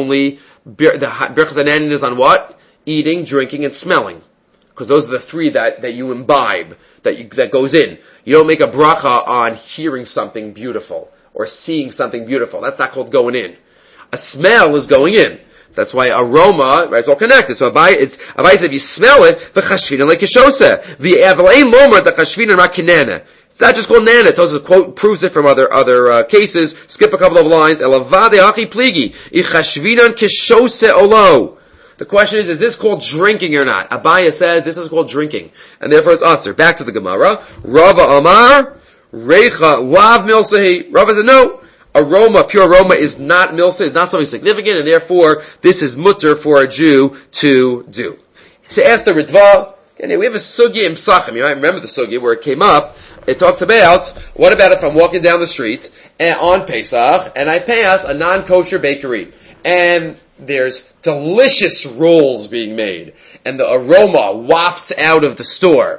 Birchas Hananin is on what? Eating, drinking, and smelling. Because those are the three that you imbibe, that goes in. You don't make a bracha on hearing something beautiful, or seeing something beautiful. That's not called going in. A smell is going in. That's why aroma, right, it's all connected. So Abai said, if you smell it, v'chashvina like kishose. V'avlei lomar the chashvina rakinene. It's not just called nana. Tosfos quote proves it from other cases. Skip a couple of lines. Elavade achi pligi ichashvinan kishose olo. The question is this called drinking or not? Abaya said this is called drinking, and therefore it's aser. Back to the Gemara. Rava Amar Reicha Lav Milsahi. Rava said no. Aroma, pure aroma is not milsa, is not something significant, and therefore this is mutter for a Jew to do. So ask the Ritva. And we have a sugya in Psachim. You might remember the sugya where it came up. It talks about, what about if I'm walking down the street on Pesach, and I pass a non-kosher bakery, and there's delicious rolls being made, and the aroma wafts out of the store.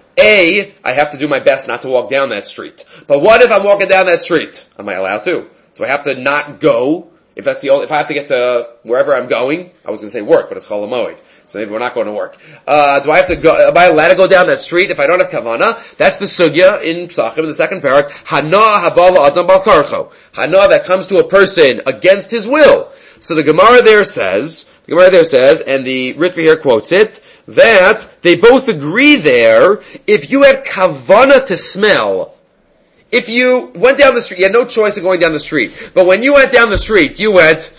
I have to do my best not to walk down that street. But what if I'm walking down that street? Am I allowed to? Do I have to not go? If I have to get to wherever I'm going, I was going to say work, but it's Chol HaMoed. So maybe we're not going to work. Do I have to go, am I allowed to go down that street if I don't have kavana? That's the sugya in Psachim, in the second parak. Hana habala adam bal karcho. Hana that comes to a person against his will. So the Gemara there says, and the Ritva here quotes it, that they both agree there, if you had kavana to smell, if you went down the street, you had no choice of going down the street, but when you went down the street, you went,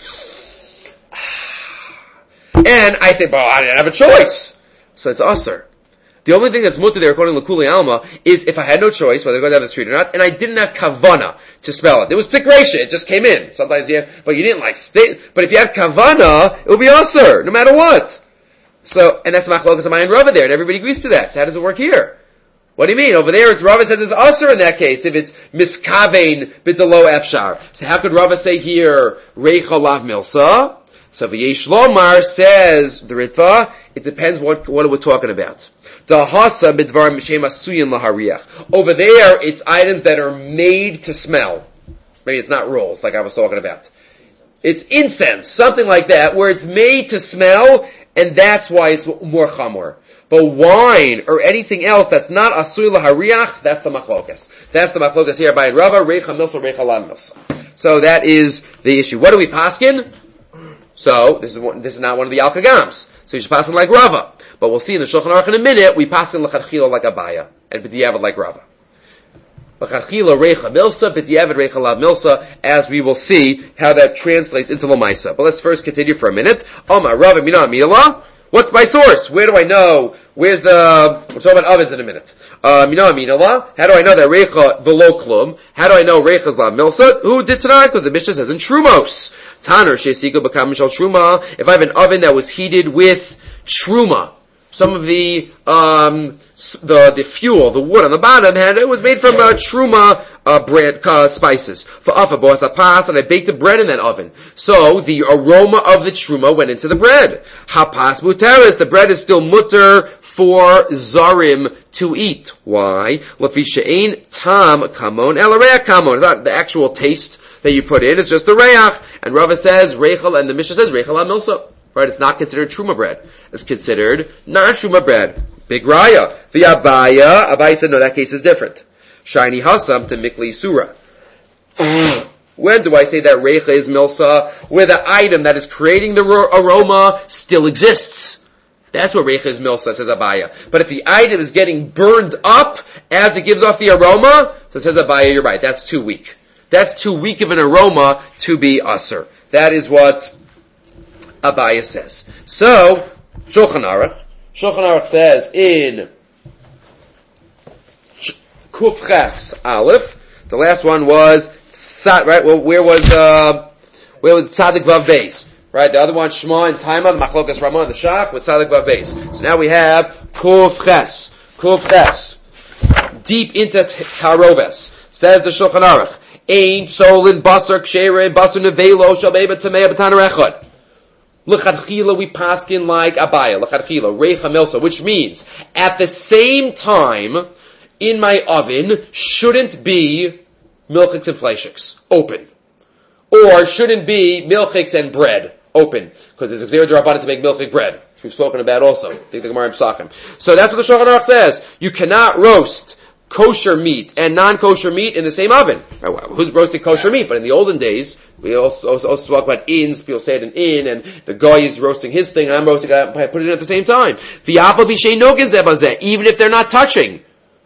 and I say, well, I didn't have a choice. So it's aser. The only thing that's mutter there, according to L'Kuli Alma, is if I had no choice whether to go down the street or not, and I didn't have kavana to smell it. It was tikresha, it just came in. Sometimes but you didn't stay. But if you had kavana, it would be aser, no matter what. So, and that's machlokas Amai and Rava there, and everybody agrees to that. So how does it work here? What do you mean? Over there, it's Rava says it's aser in that case, if it's miskavein b'delo efshar. So how could Rava say here, reicha lav milsa? So V'yesh Lomar says, the Ritva, it depends what we're talking about. Over there, it's items that are made to smell. Maybe it's not rolls, like I was talking about. It's incense, something like that, where it's made to smell, and that's why it's more chamor. But wine, or anything else that's not asur lahariach, that's the machlokas. That's the machlokas here by Rava, reicha milsa, reicha lan milsa. So that is the issue. What do we paskin? So, this is not one of the Al-Kagams. So you should pass it like Rava. But we'll see in the Shulchan Aruch in a minute, we pass it l'chadchila like Abaya, and b'diavad like Rava. L'chadchila reicha milsa, b'diavad reicha lav milsa, as we will see how that translates into lamaisa. But let's first continue for a minute. Omar Rav Mina Mila. What's my source? Where do I know? We're talking about ovens in a minute. Mina Mila. How do I know that reicha v'lo klum? How do I know reicha's lav milsa? Who did tonight? Because the Mishnah says in Trumos. Taner she'esiga b'kam mishal truma. If I have an oven that was heated with truma, some of the fuel, the wood on the bottom, it was made from truma bread spices. For afabos apas, and I baked the bread in that oven. So the aroma of the truma went into the bread. Hapas muteres, the bread is still mutter for zarim to eat. Why? Lafi she'ein tam kamon el reach kamon. Not the actual taste that you put in, it's just the reach. And Rava says reichel, and the Mishnah says reichel ha-milsa. Right, it's not considered truma bread. It's considered non-truma bread. Big raya. The Abaya said, no, that case is different. Shiny hasam to mikli surah. When do I say that reicha is milsa? Where the item that is creating the aroma still exists. That's what reicha is milsa, says Abaya. But if the item is getting burned up as it gives off the aroma, so says Abaya, you're right, that's too weak. That's too weak of an aroma to be usser. That is what Abaya says. So, Shulchan Aruch says in Kuf Ches Aleph, the last one was right. Well, where was Tzadik Vav Beis? Right, the other one Shema and Taima, the Machlokas Ramah and the Shach with Tzadik Vav Beis. So now we have Kuf Ches, deep into Taroves. Says the Shulchan Aruch, Ein Solin Basar Kshere Basar Nevelo Shabeba Tamei B'Taner Echad. L'chadchila we paskin like Abaya, l'chadchila, reicha milsa, which means, at the same time, in my oven, shouldn't be milchiks and fleishiks, open. Or shouldn't be milchiks and bread, open. Because there's a Xer D'Rabbanan to make milchik bread, which we've spoken about also. I think the Gemara in Pesachim. So that's what the Shulchan Aruch says. You cannot roast kosher meat and non-kosher meat in the same oven. Who's roasting kosher meat? But in the olden days, we also talk about ins, people say it in inn, and the guy is roasting his thing, and I'm roasting it, I put it in at the same time. Even if they're not touching.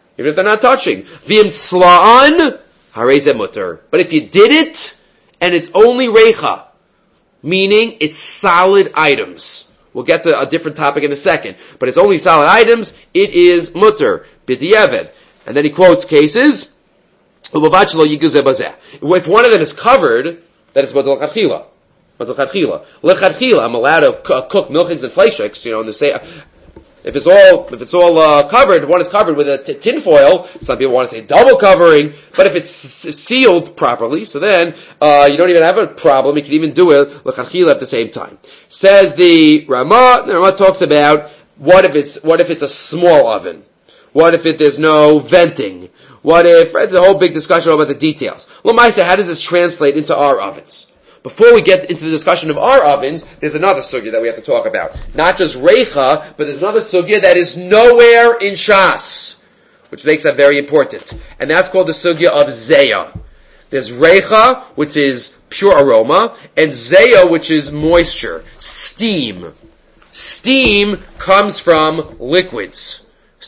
V'im sla'an, harei mutter. But if you did it, and it's only reicha, meaning it's solid items. We'll get to a different topic in a second. But it's only solid items, it is mutter, b'di'evet. And then he quotes cases, if one of them is covered, then it's mutter l'chadchila. L'chadchila, I'm allowed to cook milchiks and fleishiks, in the same. If it's all covered, one is covered with a tin foil. Some people want to say double covering, but if it's sealed properly, so then you don't even have a problem. You can even do it l'chadchila at the same time. Says the Ramah talks about what if it's a small oven? What if there's no venting? What if, there's a whole big discussion about the details. L'maisa, how does this translate into our ovens? Before we get into the discussion of our ovens, there's another sugya that we have to talk about. Not just reicha, but there's another sugya that is nowhere in Shas, which makes that very important. And that's called the sugya of zeya. There's reicha, which is pure aroma, and zeya, which is moisture, steam. Steam comes from liquids.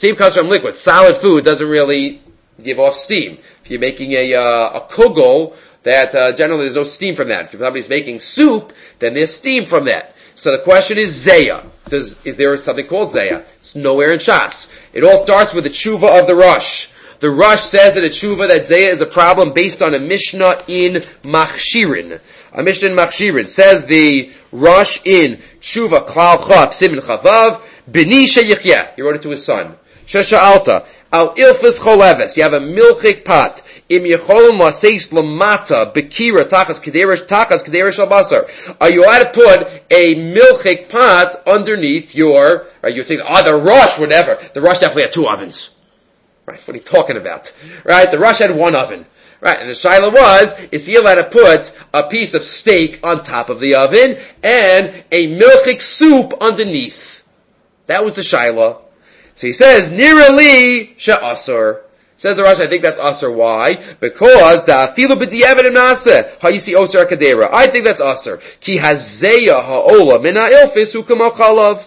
Solid food doesn't really give off steam. If you're making a kugel, that generally there's no steam from that. If somebody's making soup, then there's steam from that. So the question is zeya. Is there something called zeya? It's nowhere in Shas. It all starts with the tshuva of the Rosh. The Rosh says in a tshuva that zeya is a problem based on a Mishnah in Machshirin. A Mishnah in Machshirin says the Rosh in tshuva klal chav simin chavav b'ni sheyichya. He wrote it to his son. Shesha'alta al ilfis choleves. You have a milchik pot. Im yecholom laseis lamata bekira tachas kederish albasar. Are you allowed to put a milchik pot underneath your? Right, you think, the Rosh would never. The Rosh definitely had two ovens. Right, what are you talking about? Right, the Rosh had one oven. Right, and the shaila was, is he allowed to put a piece of steak on top of the oven and a milchik soup underneath? That was the shaila. So he says, Nirali she'asur. Says the Rosh, I think that's asur. Why? Because the afilu b'di'evet imnaseh ha'yisi osir kadera. I think that's asur. Ki hazeya ha'ola min ha'ilfis hu k'mal chalav.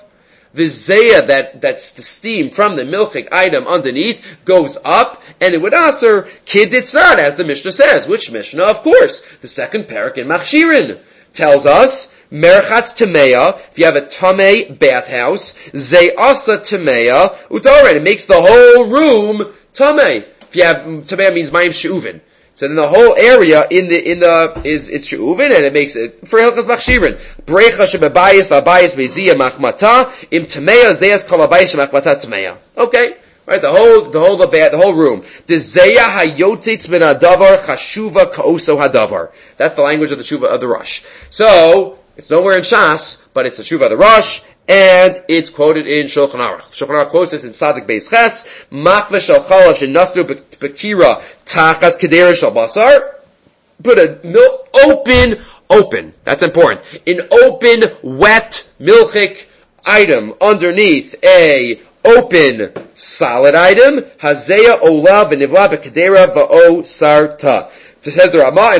the zayah, that's the steam from the milchik item underneath, goes up, and it would aser kiditzad, as the Mishnah says. Which Mishnah? Of course, the second parak in Machshirin tells us, Merchatz Tameya, if you have a Tamei bathhouse, Zayasa Tameya, Udoren, it makes the whole room Tamei. If you have, Tameya means Mayim She'uvin. So then the whole area it's She'uvin, and it makes it, for Hilchas Machshirin, Brecha Shebebayis, Vabayis, Veziyah, Machmata, Im Tameya, Zayas Kol Vabayis, Machmata Tameya. Okay? Right, the whole room. The Zayah Hayotetz min Hadavar Chashuva Ka'oso Hadavar. That's the language of the Shuva of the Rosh. So, it's nowhere in Shas, but it's the Shuva of the Rosh, and it's quoted in Shulchan Aruch. Shulchan Aruch quotes this in Tzadik Beis Ches, Machve shel chalav shenasru b'kira tachas kedera shel basar. Put a open, that's important, an open, wet, milchik item underneath a open, solid item, hazeya olav v'nivla b'kedera v'o sarta. Says the Ramah,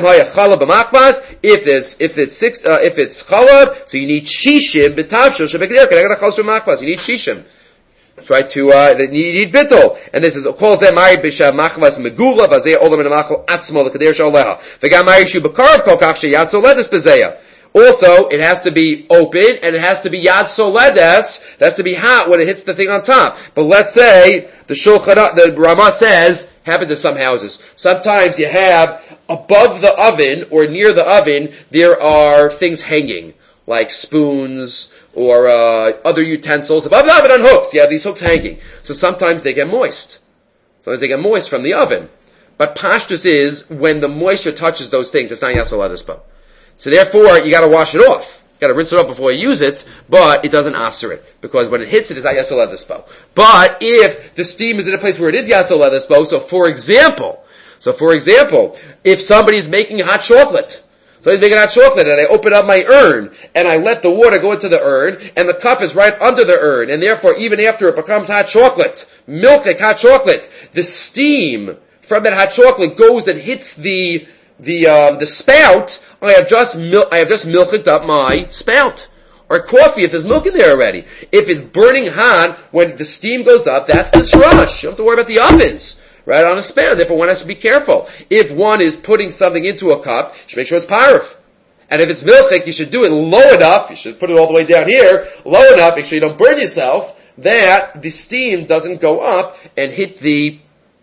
if it's chalab, so you need shishim b'tavshel shebekeder keneged hachalab shemachmas. You need shishim. Try to you need bittul, and this is calls them mari b'shav machmas megula v'azeh olam and machal atzmo lekeder shaleha. V'gam mari shu b'karv kol kach sheyad soledes b'zeya. Also, it has to be open, and it has to be yad soledes. It has to be hot when it hits the thing on top. But let's say the Ramah says happens in some houses. Sometimes you have above the oven or near the oven there are things hanging, like spoons or other utensils above the oven on hooks. You have these hooks hanging, so sometimes they get moist. Sometimes they get moist from the oven. But pashtus is when the moisture touches those things, it's not yad soledes bo. So therefore, you gotta wash it off. You gotta rinse it off before you use it, but it doesn't aser it. Because when it hits it, it's not Yasol Leather. But if the steam is in a place where it is Yasol Leather, so for example, if somebody's making hot chocolate, and I open up my urn, and I let the water go into the urn, and the cup is right under the urn, and therefore even after it becomes hot chocolate, milchik hot chocolate, the steam from that hot chocolate goes and hits the spout. I have just milked up my spout. Or coffee, if there's milk in there already. If it's burning hot, when the steam goes up, that's the shrush. You don't have to worry about the ovens. Right on a spout. Therefore, one has to be careful. If one is putting something into a cup, you should make sure it's parif. And if it's milchik, you should do it low enough, you should put it all the way down here, low enough, make sure you don't burn yourself, that the steam doesn't go up and hit the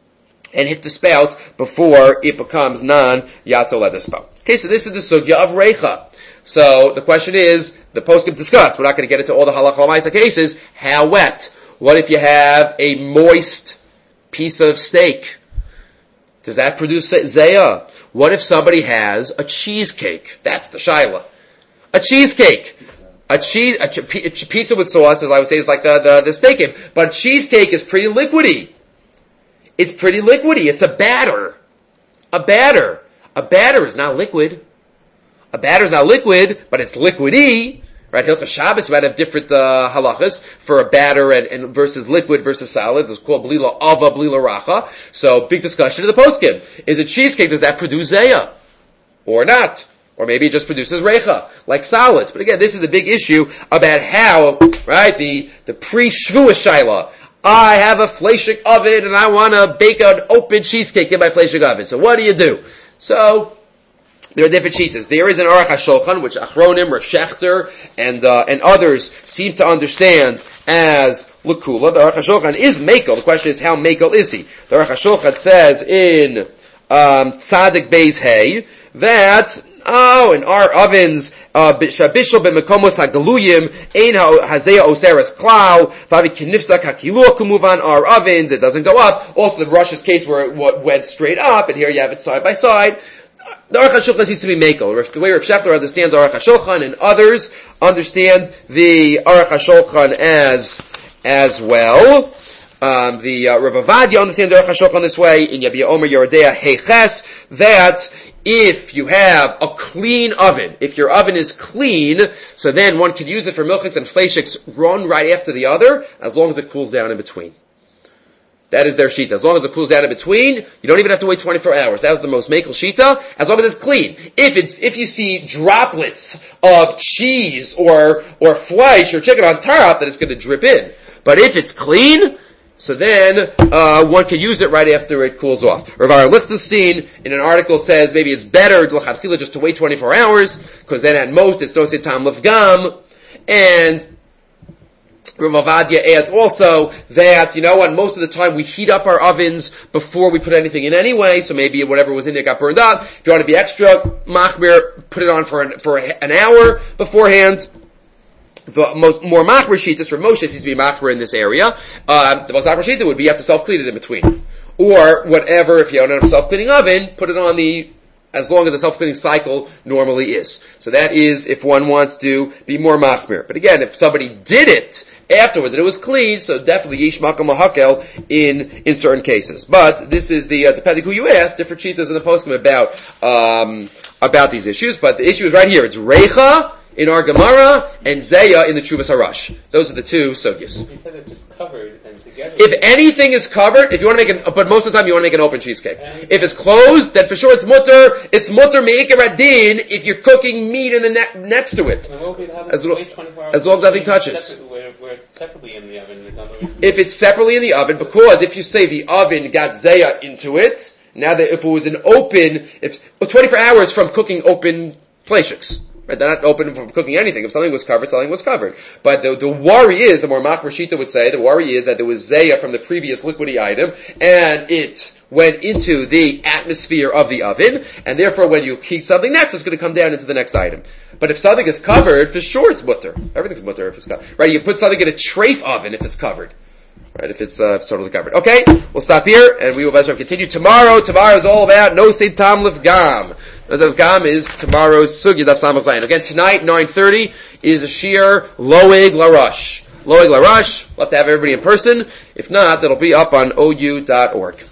spout before it becomes non-yatzo leather spout. Okay, so this is the sugya of reicha. So the question is, the poskim discuss. We're not going to get into all the halacha l'maisa cases. How wet? What if you have a moist piece of steak? Does that produce zayah? What if somebody has a cheesecake? That's the shaila. A cheesecake. A pizza with sauce, as I would say, is like the steak game. But cheesecake is pretty liquidy. It's pretty liquidy. It's a batter. A batter is not liquid. A batter is not liquid, but it's liquidy. Right? Hilchas Shabbos, we might have different halachas for a batter and versus liquid versus solid. It's called blila ava, blila racha. So, big discussion in the poskim. Is a cheesecake, does that produce zayah? Or not? Or maybe it just produces reicha, like solids. But again, this is the big issue about how, right, the pre-shvuah shaila. I have a fleshik oven and I want to bake an open cheesecake in my fleshik oven. So what do? So, there are different sheets. There is an Aruch HaShulchan, which Achronim, Rav Shechter, and others seem to understand as L'Kula. The Aruch HaShulchan is Mekel. The question is, how Mekel is he? The Aruch HaShulchan says in Tzadik Beis Hey that in our ovens, Shabishol b'mekomos hagaluyim, ein hazeya oseres klau, vavi kinifsa kakilua kumuvan, our ovens, it doesn't go up. Also the Rush's case where it went straight up, and here you have it side by side. The Aruch HaShulchan seems to be Mekel. The way Rav Shechter understands Aruch HaShulchan, and others understand the Aruch HaShulchan as well. The Rav Avadia understands the Aruch HaShulchan this way, in Yabia Omer Yerodea Heiches, that if you have a clean oven, if your oven is clean, so then one could use it for milchiks and fleishiks one right after the other, as long as it cools down in between. That is their shita. As long as it cools down in between, you don't even have to wait 24 hours. That was the most makel shita. As long as it's clean. If you see droplets of cheese or flesh or chicken on top, then it's going to drip in. But if it's clean, so then one can use it right after it cools off. Rav Aharon Lichtenstein in an article says maybe it's better l'chadchila just to wait 24 hours because then at most it's don't say tam lefgam. And Rav Ovadia adds also that, you know what, most of the time we heat up our ovens before we put anything in anyway, so maybe whatever was in there got burned up. If you want to be extra machmir, put it on for an hour beforehand. The more machmir shitas, or Moshe seems to be machmir in this area, the most machmir shita would be you have to self-clean it in between. Or whatever, if you don't have a self-cleaning oven, put it on as long as the self-cleaning cycle normally is. So that is if one wants to be more machmir. But again, if somebody did it afterwards and it was clean, so definitely yish makom lahakel in certain cases. But this is depending who you ask, different shitas in the poskim about these issues. But the issue is right here. It's reicha in our Gemara and zeya in the Chuvas Harash. Those are the two sugyas. He said if it's covered and together. If anything is covered, if you want to make but most of the time you want to make an open cheesecake. If it's closed, then for sure it's mutter. It's mutter me'ikar adin if you're cooking meat in the next to it. As long as nothing touches. Where it's separately in the oven. If it's separately in the oven, because if you say the oven got zeya into it, now that if it was an open, if 24 hours from cooking open playshiks. Right, they're not open from cooking anything. If something was covered, something was covered. But the worry is, the more machmir shita would say, the worry is that there was zeya from the previous liquidy item, and it went into the atmosphere of the oven, and therefore when you heat something next, it's going to come down into the next item. But if something is covered, for sure it's mutter. Everything's mutter if it's covered. Right, you put something in a treif oven if it's covered. Right, if it's totally covered. Okay, we'll stop here, and we will continue tomorrow. Tomorrow is all about no say tam lefgam. The Gam is tomorrow's Sugya Daf Samach Zayin. Again, tonight, 9:30, is a Shir Loeg Larash. Loeg Larash. We'll have to have everybody in person. If not, that'll be up on ou.org.